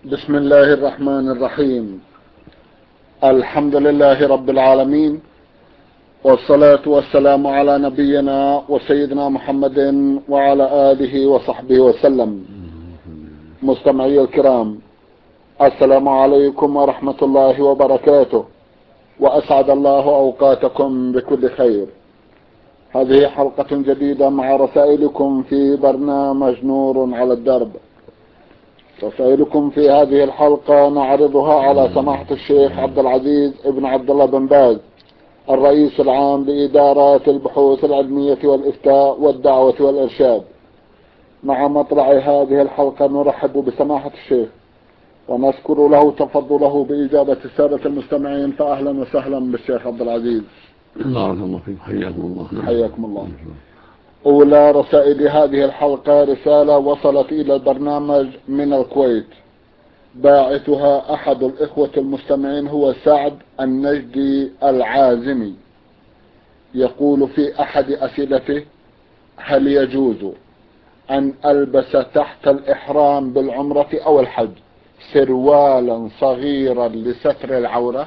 بسم الله الرحمن الرحيم. الحمد لله رب العالمين، والصلاة والسلام على نبينا وسيدنا محمد وعلى آله وصحبه وسلم. مستمعي الكرام، السلام عليكم ورحمة الله وبركاته، وأسعد الله أوقاتكم بكل خير. هذه حلقة جديدة مع رسائلكم في برنامج نور على الدرب. رسائلكم في هذه الحلقة نعرضها على سماحة الشيخ عبد العزيز ابن عبد الله بن باز، الرئيس العام لإدارات البحوث العلمية والإفتاء والدعوة والإرشاد. مع مطلع هذه الحلقة نرحب بسماحة الشيخ ونذكر له تفضله بإجابة السادة المستمعين، فأهلا وسهلا بالشيخ عبد العزيز. بارك الله فيك، حياكم الله. حياكم الله. أولى رسائل هذه الحلقة رسالة وصلت إلى البرنامج من الكويت، باعثها أحد الإخوة المستمعين هو سعد النجدي العازمي. يقول في أحد أسئلته: هل يجوز أن ألبس تحت الإحرام بالعمرة أو الحج سروالا صغيرا لستر العورة؟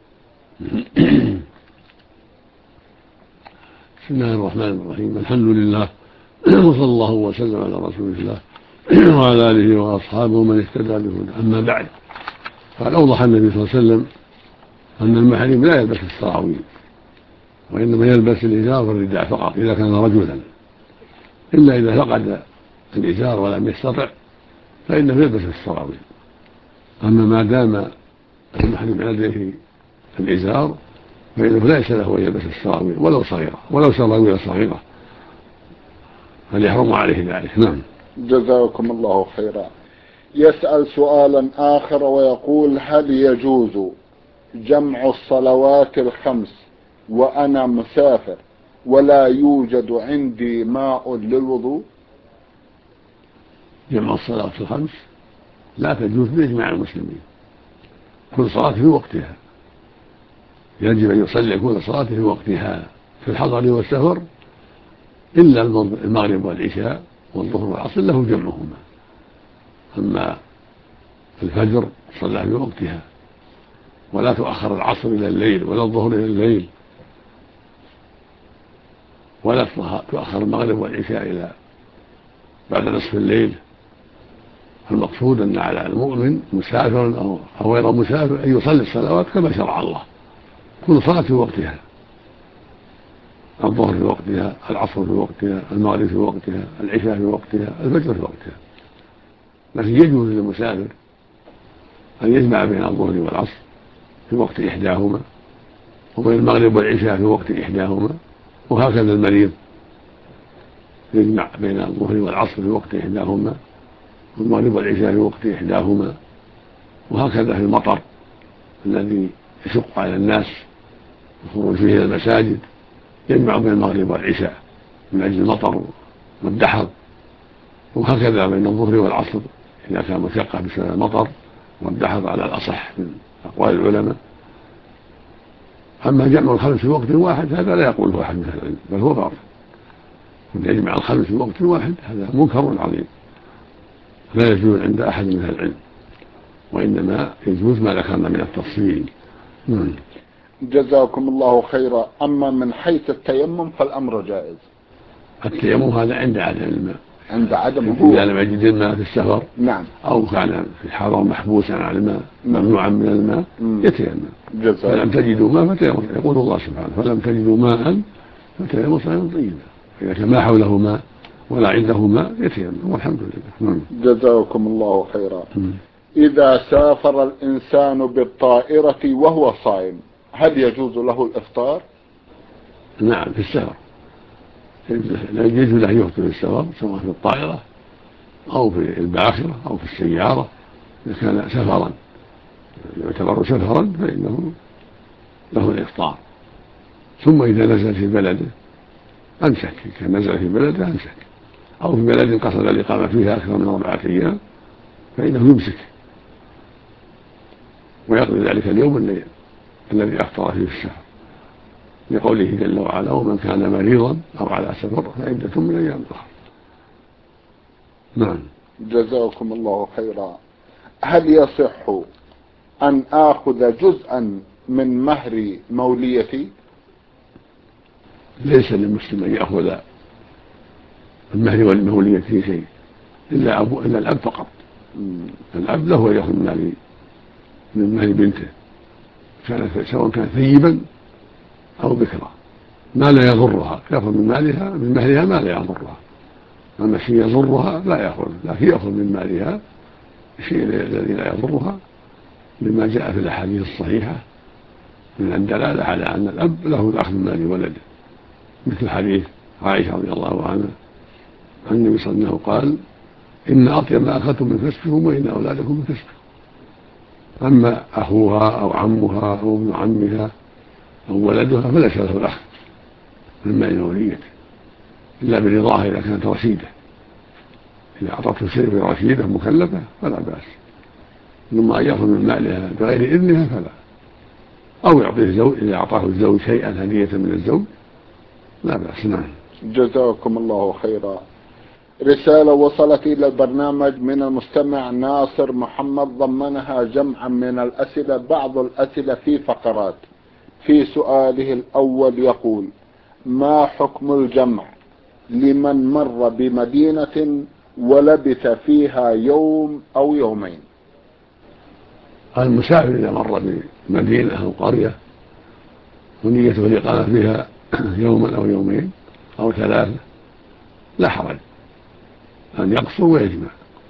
بسم الله الرحمن الرحيم. الحمد لله، وصلى الله وسلم على رسول الله وعلى آله وأصحابه من اهتدى بهداه. أما بعد، قال أوضح النبي صلى الله عليه وسلم أن المحرم لا يلبس السراويل، وإنما يلبس الإزار والرداء فقط إذا كان رجلا، إلا إذا فقد الإزار ولم يستطع فإنه يلبس السراويل. أما ما دام المحرم لديه الإزار فإنه ليس له أن يلبس السراويل ولو صغيرة، ولو سراويل صغيرة، فليحرم عليه ذلك. نعم. جزاكم الله خيرا. يسأل سؤالا آخر ويقول: هل يجوز جمع الصلوات الخمس وأنا مسافر ولا يوجد عندي ماء للوضوء؟ جمع الصلاة الخمس لا تجوز بإجماع المسلمين، كل صلاة في وقتها، يجب أن يصلي كل صلاة في وقتها في الحضر والسفر، إلا المغرب والعشاء والظهر والعصر له جمعهما. أما الفجر صلى في وقتها، ولا تؤخر العصر إلى الليل ولا الظهر إلى الليل، ولا تؤخر المغرب والعشاء إلى بعد نصف الليل. المقصود أن على المؤمن مسافر أو غير مسافر أن يصلي الصلوات كما شرع الله، كل صلاة في وقتها، الظهر في وقتها، العصر في وقتها، المغرب في وقتها، العشاء في وقتها، الفجر في وقتها. لكن يجوز للمسافر أن يجمع بين الظهر والعصر في وقت إحداهما، وبين المغرب والعشاء في وقت إحداهما، وهكذا المريض يجمع بين الظهر والعصر في وقت إحداهما، والمغرب والعشاء في وقت إحداهما، وهكذا في المطر الذي يشق على الناس الخروج فيه إلى المساجد، يجمع بين المغرب والعشاء من أجل المطر والدحر، وهكذا بين الظهر والعصر إذا كان مشقة بسبب المطر والدحر على الأصح من أقوال العلماء. أما جمع الخمس في وقت واحد هذا لا يقوله أحد من أهل العلم، بل هو باطل. أن يجمع الخمس في وقت واحد هذا منكر عظيم، لا يجوز عند أحد من أهل العلم، وإنما يجوز ما ذكرنا من التفصيل. جزاكم الله خيرا. أما من حيث التيمم فالأمر جائز. التيمم هذا عند عدم الماء، عند عدم إذا لم يجد الماء في السفر، نعم، أو كان في الحضر محبوسا عن الماء، ممنوعا من الماء، يتيمم. فلم تجدوا ماء فتيمموا، يقول الله سبحانه: فلم تجدوا ماء فتيمموا صعيدا طيبا. إذا كان ما حوله ماء ولا عنده ماء يتيمم، والحمد لله. جزاكم الله خيرا. إذا سافر الإنسان بالطائرة وهو صائم هل يجوز له الإفطار؟ نعم، في السفر لا يجوز له يفطر في السفر، سواء في الطائرة أو في الباخرة أو في السيارة. إذا كان سفرا يعتبر سفرا فإنه له الإفطار. ثم إذا نزل في بلده أمسك، كان نزل في بلده أمسك، أو في بلد قصد الإقامة فيها أكثر من 4 أيام فإنه يمسك ويقضي ذلك اليوم الذي أفطر فيه السفر، لقوله جل وعلا: ومن كان مريضا أو على سفر فعدة من أيام أخرى. نعم. جزاكم الله خيرا. هل يصح أن آخذ جزءا من مهر موليتي؟ ليس للمسلم أن يأخذ المهر والمولية شيء إلا الأب فقط. الأب له أن يأخذ من مهر بنته سواء كان ثيبا أو بكرا ما لا يضرها، يأخذ من مهرها ما لا يضرها. أما الشيء يضرها لا يأخذ، لكن يأخذ من مالها الشيء الذي لا يضرها، لما جاء في الأحاديث الصحيحة من الدلالة على أن الأب له الأخذ من مال ولده، مثل حديث عائشة رضي الله عنها عن النبي صلى الله عليه وسلم قال: إن أطيب ما أخذتم من كسبكم وإن أولادكم من كسبكم. أما أخوها أو عمها أو ابن عمها أو ولدها فليس له الأخذ من مال موليته إلا برضاها إذا كانت رشيدة. إذا أعطته شيء في رشيدة مكلفة فلا بأس، إنما أن يأخذ من مالها بغير إذنها فلا. أو يعطيه الزوج إذا أعطاه الزوج شيئا هدية من الزوج لا بأس. نعم. جزاكم الله خيرا. رسالة وصلت إلى البرنامج من المستمع ناصر محمد، ضمنها جمعا من الأسئلة، بعض الأسئلة في فقرات. في سؤاله الأول يقول: ما حكم الجمع لمن مر بمدينة ولبث فيها يوم أو يومين؟ المسافر إذا مر بمدينة أو قرية ونيته الإقامة فيها يوما أو يومين أو ثلاثة لا حرج أن يقصر ويجمع،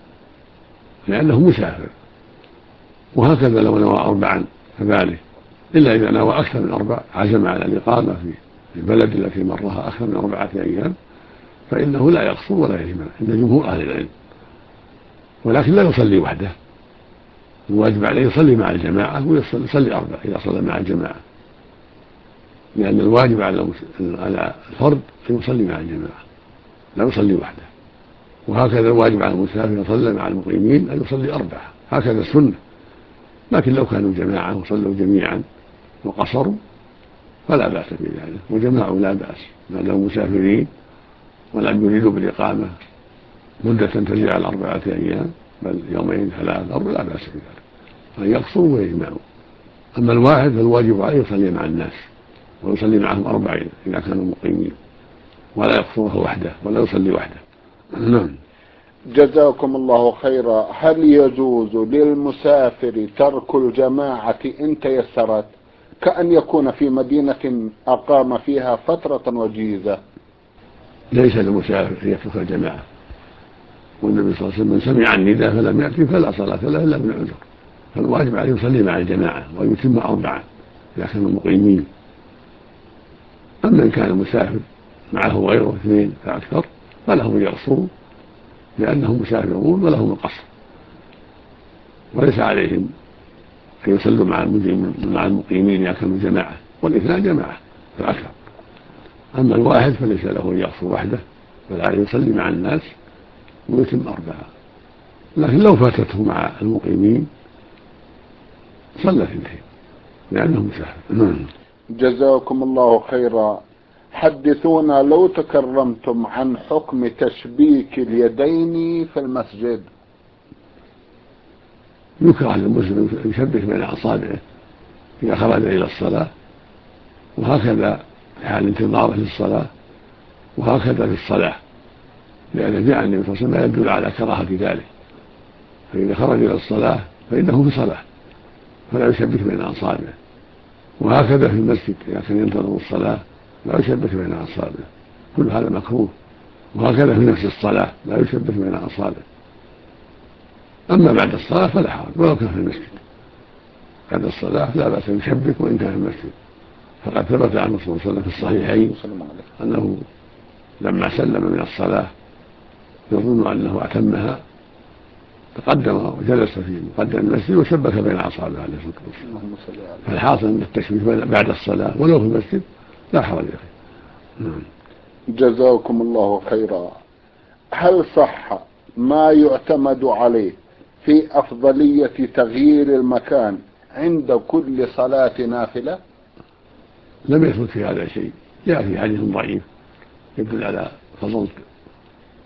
لأنه مسافر. وهكذا لو نوى 4 كذلك، إلا إذا نوى أكثر من 4 عزم على الإقامة في البلد التي مرها أكثر من 4 أيام فإنه لا يقصر ولا يجمع عند جمهور أهل العلم، ولكن لا يصلي وحده، الواجب عليه يصلي مع الجماعة ويصلي 4 إذا صلى مع الجماعة، لأن الواجب على الفرد أن يصلي مع الجماعة لا يصلي وحده. وهكذا الواجب على المسافر يصلي مع المقيمين أن يصلي 4، هكذا السنة. لكن لو كانوا جماعة وصلوا جميعا وقصروا فلا بأس بذلك، وجماعوا لا بأس ما داموا مسافرين ولم يريدوا بالإقامة مدة تزيد على 4 أيام بل يومين 3 أو لا بأس بذلك، أن يقصروا ويجمعوا. أما الواحد فالواجب عليه يصلي مع الناس ويصلي معهم 4 إذا كانوا مقيمين، ولا يقصرها وحده ولا يصلي وحده. نعم. جزاكم الله خيرا. هل يجوز للمسافر ترك الجماعة إن تيسرت، كأن يكون في مدينة أقام فيها فترة وجيزة؟ ليس للمسافر أن يترك الجماعة، والنبي صلى الله عليه وسلم من سمع النداء فلم يأتي فلا صلاة له إلا من عذر، فالواجب عليه يصلي مع الجماعة ويتم 4 إذا كانوا مقيمين. أما إن كان المسافر معه غيره 2 فأكثر فلهم يقصروا لأنهم مسافرون ولهم القصر، وليس عليهم أن يصلوا مع المقيمين إذا كانوا جماعة، والإثنان جماعة فأكثر. أما الواحد فليس له أن يقصر وحده بل عليه يصلي مع الناس ويتم 4. لكن لو فاتته مع المقيمين صلى 2 لأنه مسافر. جزاكم الله خيرا. حدثونا لو تكرمتم عن حكم تشبيك اليدين في المسجد. يكره للمسلم يشبك بين أصابعه إذا خرج إلى الصلاة، وهكذا في حال انتظاره للصلاة، وهكذا في الصلاة، لأن جاء النبي صلى الله عليه وسلم ما يدل على كراهة ذلك. فإذا خرج إلى الصلاة فإنه في صلاة فلا يشبك بين أصابعه، وهكذا في المسجد إذا كان ينتظر الصلاة لا يشبك بين أصابعه، كل هذا مكروه. وهكذا في نفس الصلاة لا يشبك بين أصابعه. أما بعد الصلاة فلا حرج ولو كان في المسجد، بعد الصلاة لا بأس أن يشبك وإن كان في المسجد. فقد ثبت عن الرسول صلى الله عليه وسلم في الصحيحين أنه لما سلم من الصلاة يظن أنه أتمها تقدم وجلس في مقدم المسجد وشبك بين أصابعه عليه الصلاة والسلام. فالحاصل أن التشبيك بعد الصلاة ولو في المسجد لا حرج فيه. جزاكم الله خيرا. هل صح ما يعتمد عليه في أفضلية تغيير المكان عند كل صلاة نافلة؟ لم يثبت في هذا شيء، جاء في حديث ضعيف يدل على فضل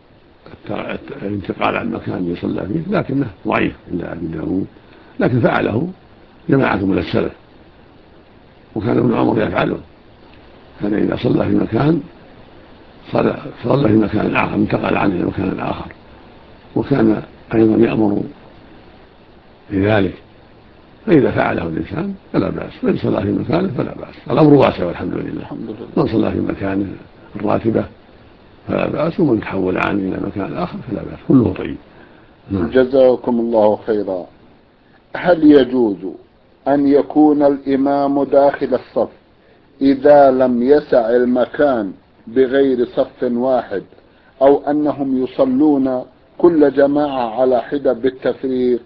الانتقال عن مكان يصلى فيه، لكنه ضعيف عند أبي داود، لكن فعله جماعة من السلف، وكان ابن عمر يفعله، كان إذا صلى في مكان صلى في مكان آخر انتقل عنه إلى مكان آخر، وكان أيضا يأمر بذلك. فإذا فعله الإنسان فلا بأس، وإن صلى في مكانه فلا بأس، الأمر واسع والحمد لله. من صلى في مكانه الراتبة فلا بأس، ومن تحول عنه إلى مكان آخر فلا بأس، كله طيب. جزاكم الله خيرا. هل يجوز أن يكون الإمام داخل الصف إذا لم يسع المكان بغير صف واحد، أو أنهم يصلون كل جماعة على حدة بالتفريق؟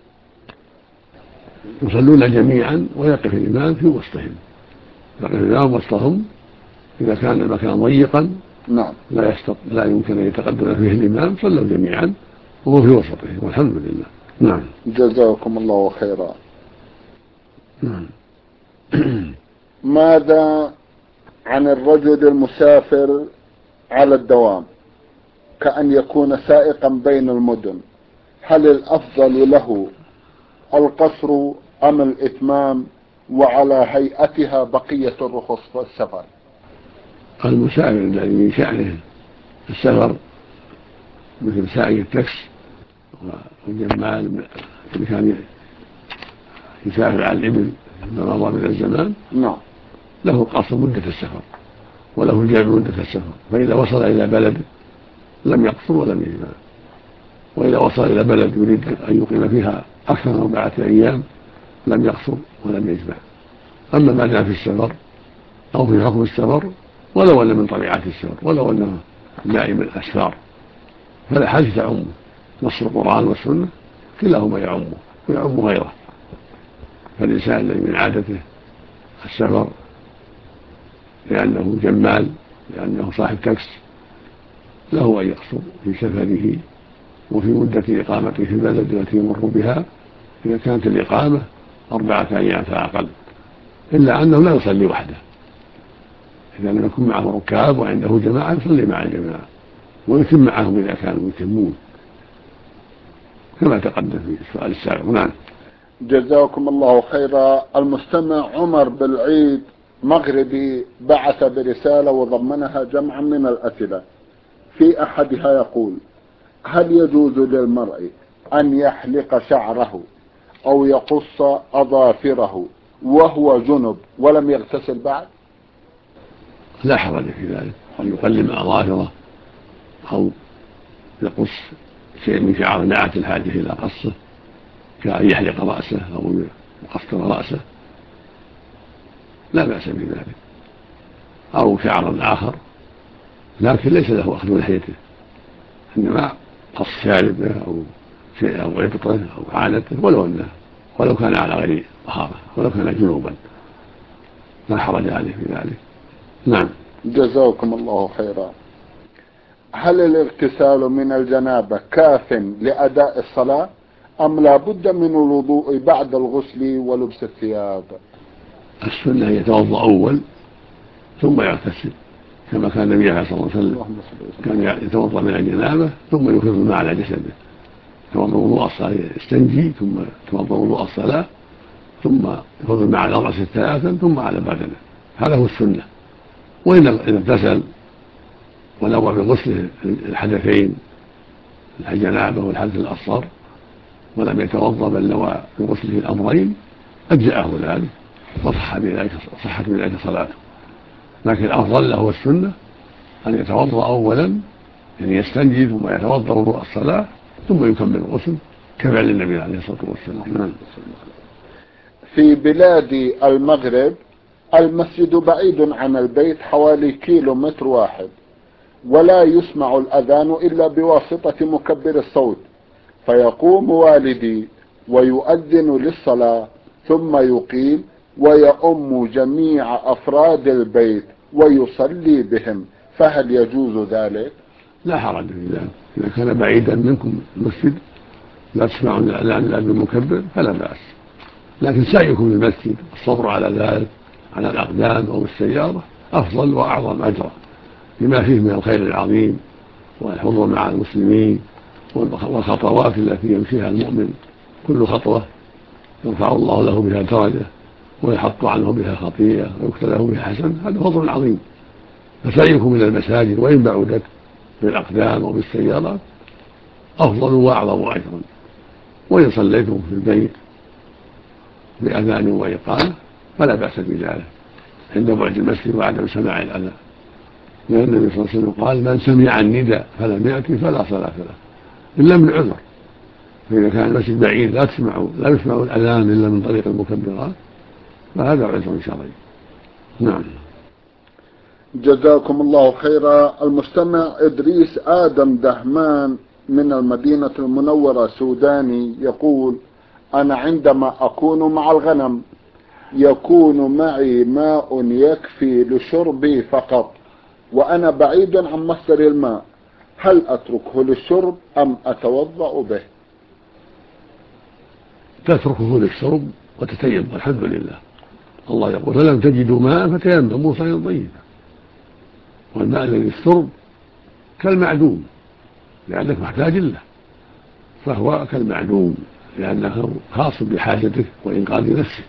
يصلون جميعا ويقف الإمام في وسطهم، يقف الإمام وسطهم إذا كان المكان ضيقا نعم لا يمكن أن يتقدم فيه الإمام، صلوا جميعا وهو في وسطهم والحمد لله. نعم. جزاكم الله خيرا. نعم. ماذا عن الرجل المسافر على الدوام كأن يكون سائقا بين المدن؟ هل الأفضل له القصر أم الإتمام، وعلى هيئتها بقية الرخص والسفر؟ المسافر الذي من شأنه السفر مثل سائق التاكس والجمال اللي كان يسافر على الإبل فيما مضى من الزمان، نعم، له قصر مدة السفر وله الجمع مدة السفر، فإذا وصل إلى بلد لم يقصر ولم يجمع، وإذا وصل إلى بلد يريد أن يقيم فيها أكثر من 4 أيام لم يقصر ولم يجمع. أما ما دام في السفر أو في حكم السفر، ولو أن من طبيعة السفر، ولو أنه دائم الأسفار، فالأحاديث تعمه، نص القرآن والسنة كلاهما يعمه ويعم غيره. فالإنسان الذي من عادته السفر لأنه جمال، لأنه صاحب تاكس، له أن يقصر في سفره وفي مدة إقامته في البلد التي يمر بها، إذا كانت الإقامة 4 أيام فأقل، إلا أنه لا يصلي وحده، إذا لم يكن معه ركاب وعنده جماعة يصلي مع الجماعة ويتم معهم إذا كانوا يتمون، كما تقدم في السؤال السابق. نعم. جزاكم الله خيرا. المستمع عمر بالعيد مغربي بعث برسالة وضمنها جمعا من الأسئلة، في أحدها يقول: هل يجوز للمرء أن يحلق شعره أو يقص أظافره وهو جنب ولم يغتسل بعد؟ لا حرج في ذلك، أن يقلم أظافره أو يقص شيء من شعر ناعة الحاجة إلى قصه، كأن يحلق رأسه أو يقصر رأسه، لا بأس بذلك، أو شعرا آخر، لكن ليس له أخذ لحيته، إنما قص شاربه أو شيء أو غبطه أو عانته، ولو كان على غير طهارة، ولو كان جنوبا لا حرج عليه في ذلك. نعم. جزاكم الله خيرا. هل الاغتسال من الجنابة كاف لأداء الصلاة أم لا بد من الوضوء بعد الغسل ولبس الثياب؟ السنة أن يتوضأ أول ثم يغتسل، كما كان النبي صلى الله عليه وسلم كان يتوضأ من الجنابة ثم يفيض الماء على جسده، يتوضأ وضوء الصلاة، يستنجي ثم يتوضأ وضوء الصلاة ثم يفيض الماء على رأسه 3 ثم على بدنه، هذا هو السنة. وإن إذا اغتسل ونوى بغسل الحدثين الجنابة والحدث الأصغر ولم يتوضأ بل نوى بغسله الأمرين أجزأه ذلك وصحت بذلك صلاته، لكن الأفضل له السنة أن يتوضأ أولا، يعني يستنجي ثم يتوضأ وضوء الصلاة ثم يكمل الغسل كفعل النبي عليه الصلاة والسلام. في بلاد المغرب المسجد بعيد عن البيت حوالي 1 كيلومتر واحد، ولا يسمع الأذان إلا بواسطة مكبر الصوت، فيقوم والدي ويؤذن للصلاة ثم يقيم ويؤم جميع أفراد البيت ويصلي بهم، فهل يجوز ذلك؟ لا حرج في ذلك، إذا كان بعيدا منكم المسجد لا تسمعون الأذان إلا بالمكبر فلا بأس، لكن سعيكم للمسجد الصبر على ذلك على الأقدام أو السيارة أفضل وأعظم أجرا، لما فيه من الخير العظيم والحضور مع المسلمين والخطوات التي يمشيها المؤمن كل خطوة يرفع الله له بها درجة ويحط عنه بها خطيئة ويكتب له بها حسن، هذا فضل عظيم. فسعيكم إلى المساجد وإن بعدت بالأقدام وبالسيارات أفضل وأعظم أجرا، وإن صليتم في البيت بأذان وإقامة فلا بأس بذلك عند بعد المسجد وعدم سماع الأذان، لأن النبي صلى الله عليه وسلم قال: من سمع النداء فلم يأتي فلا صلاة له إلا من عذر. فإذا كان المسجد بعيد لا يسمع الأذان إلا من طريق المكبرات فهذا عذر شرعي. نعم. جزاكم الله خيرا. المستمع إدريس آدم دهمان من المدينة المنورة سوداني يقول: أنا عندما أكون مع الغنم يكون معي ماء يكفي لشربي فقط وأنا بعيد عن مصدر الماء، هل أتركه للشرب أم أتوضأ به؟ تتركه للشرب وتتيمم، الحمد لله. الله يقول: فلم تجدوا ماء فتيمموا صعيدا طيبا. والماء الذي للشرب كالمعدوم لأنك محتاج له، فهو كالمعدوم لأنه خاص بحاجتك وإنقاذ نفسك،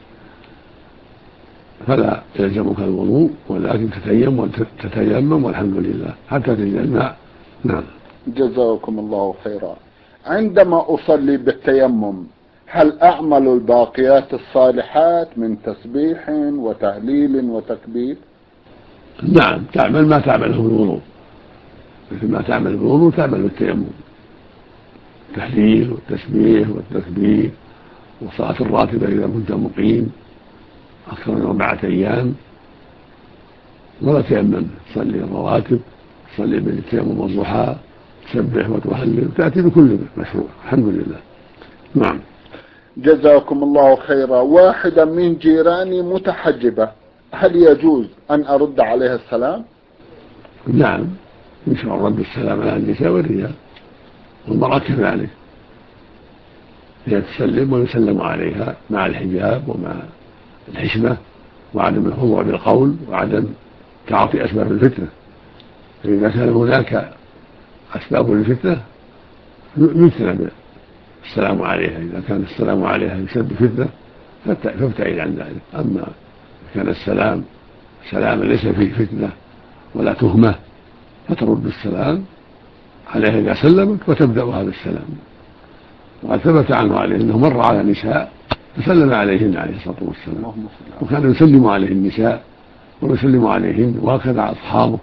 فلا يلزمك الوضوء ولكن تتيمم والحمد لله حتى تجد الماء. نعم. جزاكم الله خيرا. عندما أصلي بالتيمم هل أعمل الباقيات الصالحات من تسبيح وتهليل وتكبير؟ نعم، تعمل ما تعمله بالوضوء، مثل ما تعمل بالوضوء تعمل بالتيمم، التهليل والتسبيح والتكبير والصلاة الراتبة إذا كنت مقيم أكثر من 4 أيام، ولا تيمم، تصلي الرواتب، تصلي بالتيمم والضحى، تسبح وتهلل، تأتي بكل مشروع، الحمد لله. نعم. جزاكم الله خيرا. واحدة من جيراني متحجبة، هل يجوز أن أرد عليها السلام؟ نعم، يشرع رد السلام على النساء والرجال، والمرأة كذلك، هي تسلم ويسلم عليها مع الحجاب ومع الحشمة وعدم الخضوع بالقول وعدم تعاطي أسباب الفتنة. فإذا كان هناك أسباب الفتنة يجتنب السلام عليها، إذا كان السلام عليها يسبب فتنة فابتعد عن ذلك. أما كان السلام سلاما ليس فيه فتنة ولا تهمة فترد السلام عليها إذا سلمت وتبدأها بالسلام. وقد ثبت عنه عليه أنه مر على نساء فسلم عليهن عليه الصلاة والسلام، وكان يسلم عليه النساء ويسلم عليهن وهكذا أصحابه.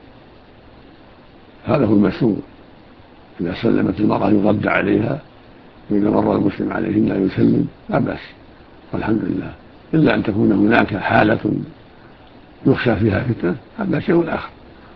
هذا هو المشروع، إذا سلمت المرأة يرد عليها، وإذا مر المسلم عليهن يسلم لا بأس والحمد لله، إلا أن تكون هناك حالة يخشى فيها فتنة، هذا شيء آخر.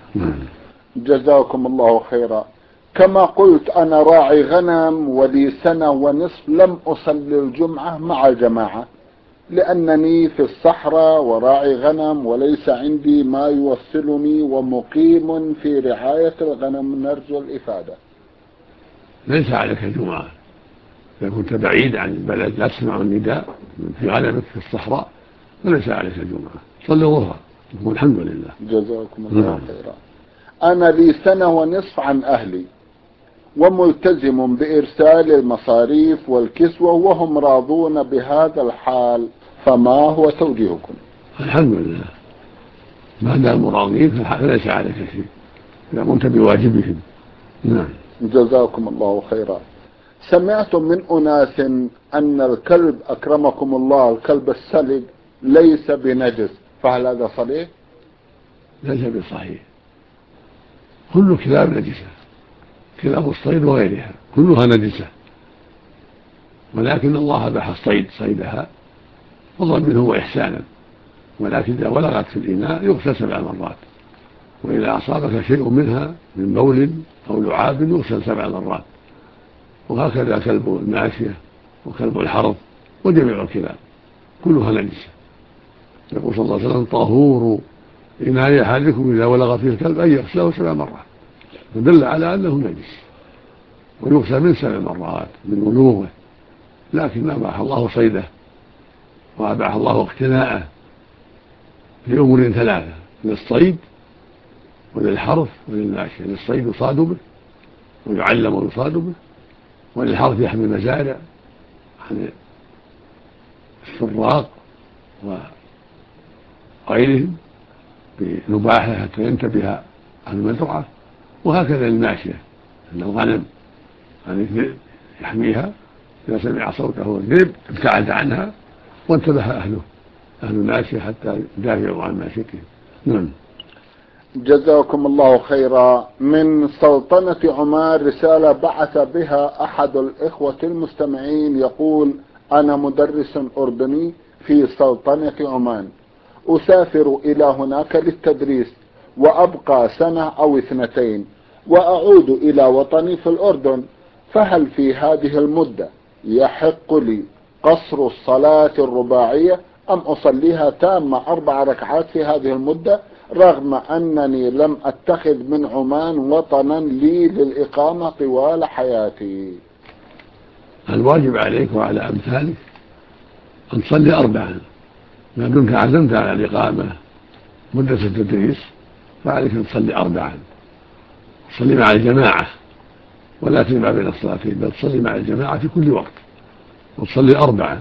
جزاكم الله خيرا. كما قلت أنا راعي غنم ولي 1.5 سنة لم أصلي الجمعة مع الجماعة لأنني في الصحراء وراعي غنم وليس عندي ما يوصلني ومقيم في رعاية الغنم، نرجو الإفادة. ليس عليك الجمعة إذا كنت بعيد عن البلد لا تسمع النداء في غنمك في الصحراء فليس عليك الجمعة، صلي الظهر والحمد لله. جزاكم الله خيرا. أنا لي 1.5 سنة عن أهلي وملتزم بإرسال المصاريف والكسوة وهم راضون بهذا الحال، فما هو توجيهكم؟ الحمد لله، ما دام راضين فليس عليك شيء إذا قمت بواجبهم. نعم. جزاكم الله خيرا. سمعت من أناس أن الكلب أكرمكم الله الكلب السلج ليس بنجس، فهل هذا صحيح؟ ليس بصحيح، كل كلاب نجسة، كلاب الصيد وغيرها كلها نجسة، ولكن الله أباح الصيد صيدها فضلا منه وإحسانا، ولكن إذا ولغت في الإناء يغسل 7 مرات، وإذا أصابك شيء منها من بول أو لعاب يغسل 7 مرات، وهكذا كلب الماشية وكلب الحرث وجميع الكلاب كلها نجسة. يقول صلى الله عليه وسلم: طهور إناء أحدكم إذا ولغ فيه الكلب أن يغسله 7 مرات، فدل على أنه نجس ويغسل من 7 مرات من ولوغه، لكن أباح الله صيده وأباح الله اقتناءه لأمور 3: للصيد وللحرث وللماشية. للصيد يصاد به ويعلم ويصاد به، وللحرث يحمي المزارع عن السراق وغيرهم بنباحه حتى ينتبه أهل المزرعة، وهكذا الماشية أن الغنم عن الذئب يحميها، إذا سمع صوته الذئب ابتعد عنها وانتبه أهل الماشية حتى يدافعوا عن ماشيتهم. نعم. جزاكم الله خيرا. من سلطنة عمان رسالة بعث بها أحد الإخوة المستمعين يقول: أنا مدرس أردني في سلطنة عمان، أسافر إلى هناك للتدريس وأبقى سنة أو 2 وأعود إلى وطني في الأردن، فهل في هذه المدة يحق لي قصر الصلاة الرباعية أم أصليها تامة 4 ركعات في هذه المدة، رغم أنني لم أتخذ من عمان وطنا لي للإقامة طوال حياتي؟ الواجب عليك وعلى أمثالك أن تصلي 4 ما دمت عزمت على الإقامة مدة التدريس، فعليك أن تصلي 4، تصلي مع الجماعة ولا تجمع بين الصلاتين، بل تصلي مع الجماعة في كل وقت وتصلي 4.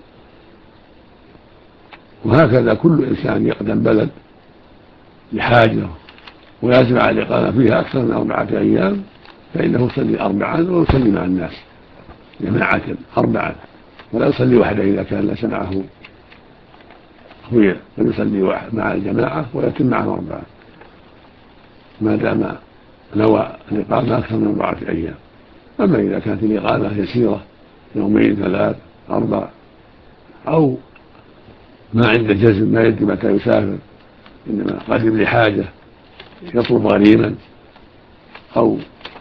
وهكذا كل إنسان يقدم بلد لحاجة ويعزم على الإقامة فيها أكثر من 4 أيام فإنه يصلي 4 ويصلي مع الناس جماعة 4، ولا يصلي وحده إذا كان لا سمعه خويه، فيصلي مع الجماعة ويتم معه 4 ما دام نوى الإقامة أكثر من 4 أيام. أما إذا كانت الإقامة يسيرة 2 3 4 أو ما عنده جزم ما يدري متى يسافر، إنما قادم لحاجة يطلب غريما أو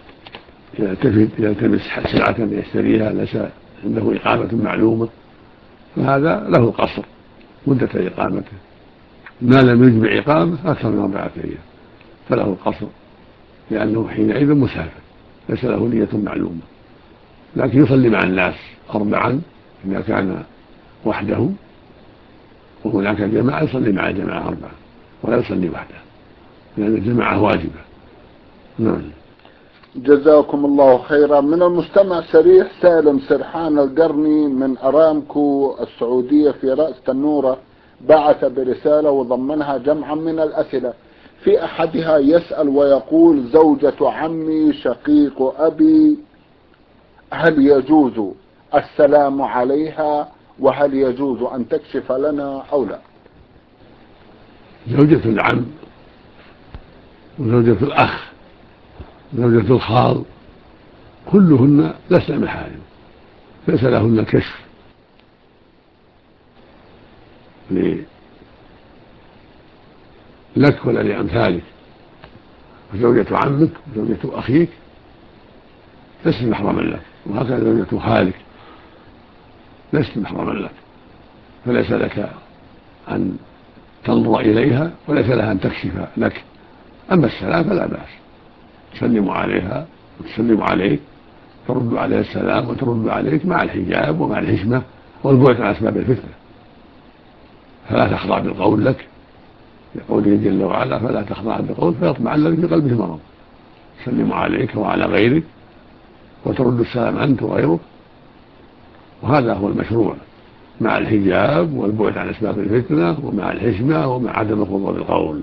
يلتمس سلعة يشتريها ليس عنده إقامة معلومة، فهذا له القصر مدة إقامته، ما لم يجمع إقامة أكثر من 4 أيام فله القصر، لأنه حينئذ مسافر ليس له نية معلومة، لكن يصلي مع الناس 4 إذا كان وحده، وهناك جماعة يصلي مع الجماعة 4 ولا يصلي وحده، لأن الجماعة واجبة. نعم. جزاكم الله خيرا. من المستمع سريح سالم سرحان القرني من أرامكو السعودية في رأس تنورة، بعث برسالة وضمنها جمعا من الأسئلة. في أحدها يسأل ويقول: زوجة عمي شقيق أبي، هل يجوز السلام عليها، وهل يجوز أن تكشف لنا أو لا؟ زوجة العم وزوجة الأخ وزوجة الخال كلهن لسن محارم، ليس لهن كشف لك ولا لأمثالك. وزوجة عمك وزوجة أخيك ليست محرما لك، وهكذا زوجة خالك ليست محرما لك، فليس لك أن تنظر إليها وليس لها أن تكشف لك. أما السلام فلا بأس، تسلم عليها وتسلم عليك، ترد عليها السلام وترد عليك مع الحجاب ومع الحشمة والبعد عن أسباب الفتنة، فلا تخضع بالقول لك لقوله جل وعلا: فلا تخضع بالقول فيطمع الذي في قلبه مرض. تسلم عليك وعلى غيرك وترد السلام أنت وغيرك، وهذا هو المشروع مع الحجاب والبعد عن أسباب الفتنة ومع الحشمة ومع عدم الخضوع بالقول.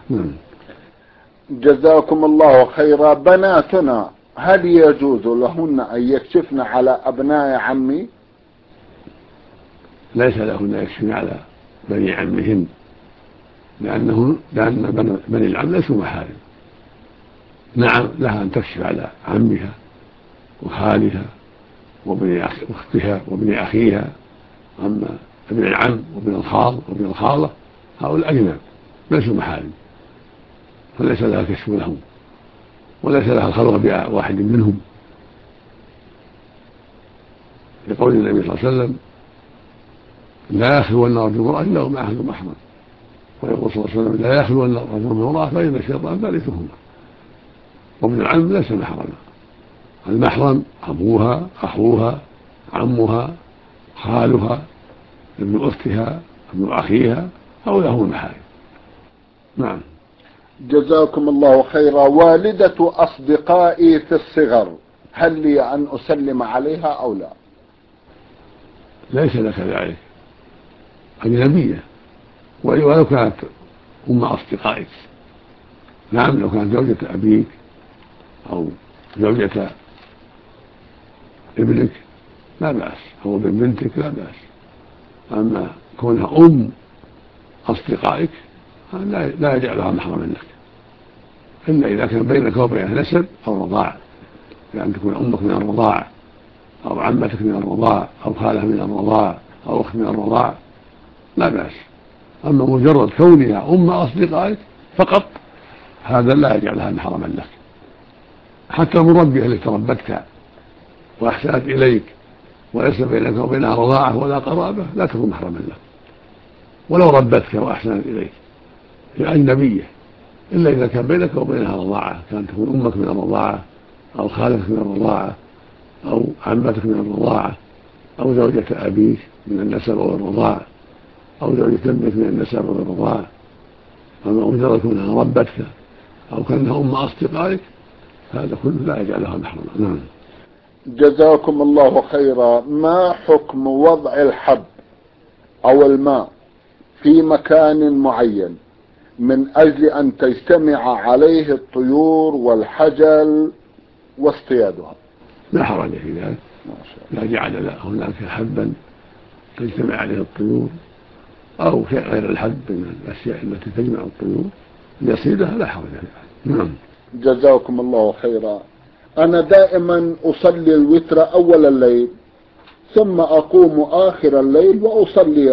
جزاكم الله خيرا. بناتنا هل يجوز لهن أن يكشفن على أبناء عمي؟ ليس لهن يكشفن على بني عمهن، لأن بني العم ليسوا محارم. نعم لها أن تكشف على عمها وخالها وابن أختها وابن أخيها، أما ابن العم وابن الخال وابن الخالة هؤلاء أجنب ليسوا محارم، فليس لها كشف لهم وليس لها الخلوة بواحد منهم، لقول النبي صلى الله عليه وسلم: لا يخلون رجل امرأة إلا ومعه ذو محرم، ويقول صلى الله عليه وسلم: لا يخلون رجل امرأة فإن الشيطان ثالثهما. وابن العم ليس محرما، المحرم أبوها أخوها عمها خالها ابن أختها ابن أخيها، هؤلاء هم المحارم. نعم. جزاكم الله خيرا. والدة أصدقائي في الصغر هل لي أن أسلم عليها أو لا؟ ليس لك ذلك، أجنبية، ولو كانت أصدقائك. نعم، لو كانت زوجة أبيك أو زوجة ابنك لا بأس، أو ابن بنتك لا بأس. أما كونها أصدقائك لا يجعلها محرما لك، إلا إذا كان بينك وبينها نسب أو رضاع، لأن تكون أمك من الرضاع أو عمتك من الرضاع أو خالة من الرضاع أو أخت من الرضاع لا بأس. أما مجرد كونها أصدقائك فقط هذا لا يجعلها محرما لك. حتى المربية التي تربتك وأحسنت إليك وليس بينك وبينها رضاعة ولا قرابة لا تكون محرما لك، ولو ربتك وأحسنت إليك هي أجنبية، إلا إذا كان بينك وبينها رضاعة، كانت تكون أمك من الرضاعة أو خالتك من الرضاعة أو عمتك من الرضاعة أو زوجة أبيك من النسب أو الرضاعة أو زوجة ابنك من النسب أو الرضاعة. أما مجرد كونها ربتك أو كانها أصدقائك هذا كله لا يجعلها محرما. نعم. جزاكم الله خيرا. ما حكم وضع الحب أو الماء في مكان معين من أجل أن تجتمع عليه الطيور والحجل واصطيادها؟ لا حرج في ذلك، لا جعل هناك حبا تجتمع عليه الطيور أو شيء غير الحب من الأشياء التي تجمع الطيور ليصيدها لا حرج في ذلك. نعم. جزاكم الله خيرا. أنا دائما أصلي الوتر أول الليل ثم أقوم آخر الليل وأصلي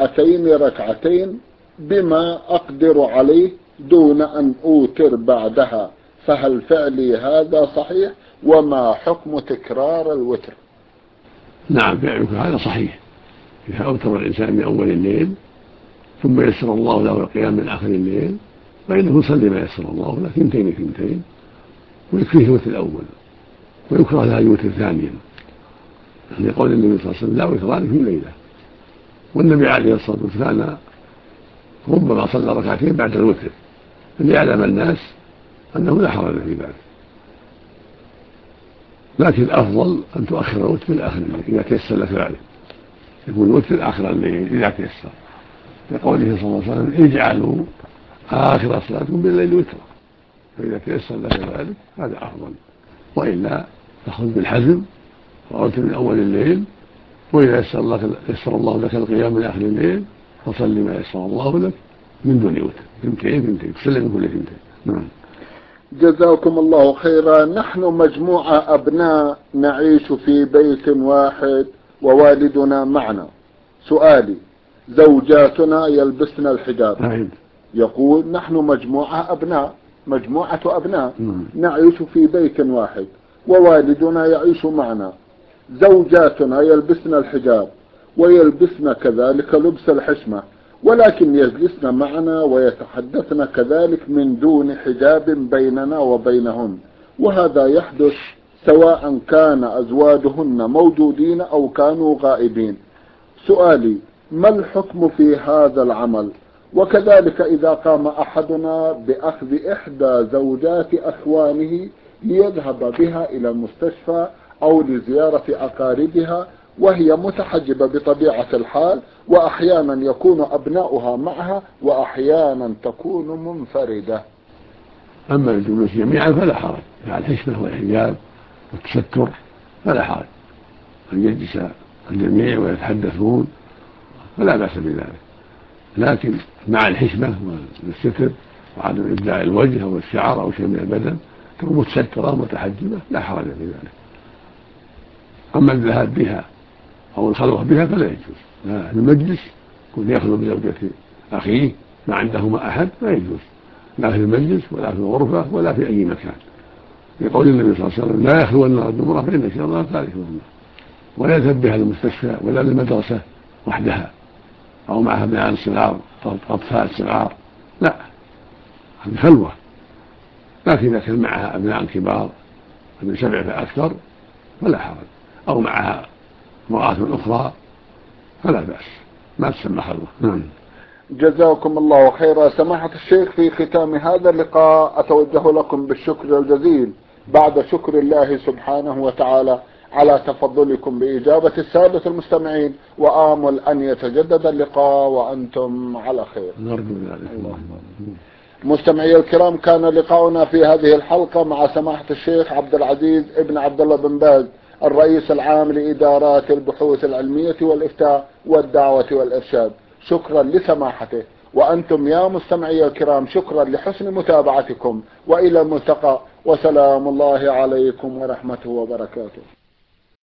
ركعتين بما أقدر عليه دون أن أوتر بعدها، فهل فعلي هذا صحيح؟ وما حكم تكرار الوتر؟ نعم، فعلك هذا صحيح. إذا أوتر الإنسان من أول الليل ثم يسر الله له القيام من آخر الليل فإنه يصلي ما يسر الله له ثنتين ويكفيه الوتر الأول، ويكره له الوتر ثانيا، لقول النبي صلى الله عليه وسلم لا وتران في ليلة. والنبي عليه الصلاة والسلام كان ربما صلى ركعتين بعد الوتر ليعلم الناس أنه لا حرج في ذلك. لكن الأفضل أن تؤخر الوتر من آخر الليل إذا تيسر لك ذلك، يكون الوتر آخر الليل إذا تيسر، لقوله صلى الله عليه وسلم اجعلوا آخر صلاتكم بالليل وترا، فإذا تيسر لك ذلك هذا أفضل. وإلا تأخذ بالحزم وأوتر من أول الليل، وإذا يسر الله لك القيام من آخر الليل فصل ما يسر الله لك من دون وتر، ثنتين تسلم من كل ثنتين. نعم. جزاكم الله خيرا. نحن مجموعة أبناء نعيش في بيت واحد ووالدنا معنا. سؤالي: زوجاتنا يلبسن الحجاب. يقول نحن مجموعة أبناء نعيش في بيت واحد ووالدنا يعيش معنا. زوجاتنا يلبسن الحجاب ويلبسن كذلك لبس الحشمة، ولكن يجلسن معنا ويتحدثن كذلك من دون حجاب بيننا وبينهن، وهذا يحدث سواء كان أزواجهن موجودين أو كانوا غائبين. سؤالي: ما الحكم في هذا العمل؟ وكذلك إذا قام أحدنا بأخذ إحدى زوجات أخوانه ليذهب بها إلى المستشفى أو لزيارة أقاربها وهي متحجبة بطبيعة الحال، وأحيانا يكون أبناؤها معها وأحيانا تكون منفردة. أما الجلوس جميعا فلا حرج، مع الحشمة والحجاب والتستر فلا حرج أن يجلس الجميع ويتحدثون فلا بأس بذلك، لكن مع الحشمة والستر وعدم إبداع الوجه أو الشعر أو شيء من البدن تكون متسترة متحجبة لا حرج في ذلك. أما الذهاب بها أو الخلوة بها فلا يجوز، لا في المجلس يكون يخلو بزوجة أخيه ما عندهما أحد لا يجوز، لا في المجلس ولا في الغرفة ولا في أي مكان، يقول النبي صلى الله عليه وسلم لا يخلون الرجل امرأة فإن الشيطان ثالثهما، ولا يذهب بها للمستشفى ولا للمدرسة وحدها أو معها ابناء صغار أو أطفال صغار، لا، هذه خلوة. لكن إذا كان معها أبناء كبار من 7 فأكثر فلا حرج، أو معها امرأة أخرى فلا بأس، ما تسمى خلوة. نعم. جزاكم الله خيرا. سماحة الشيخ، في ختام هذا اللقاء أتوجه لكم بالشكر الجزيل بعد شكر الله سبحانه وتعالى على تفضلكم بإجابة السادة المستمعين، وآمل أن يتجدد اللقاء وأنتم على خير. نرجو ذلك. مستمعي الكرام، كان لقاؤنا في هذه الحلقة مع سماحة الشيخ عبد العزيز ابن عبد الله بن باز، الرئيس العام لإدارات البحوث العلمية والإفتاء والدعوة والإرشاد. شكرا لسماحته، وأنتم يا مستمعي الكرام شكرا لحسن متابعتكم، وإلى الملتقى، وسلام الله عليكم ورحمته وبركاته.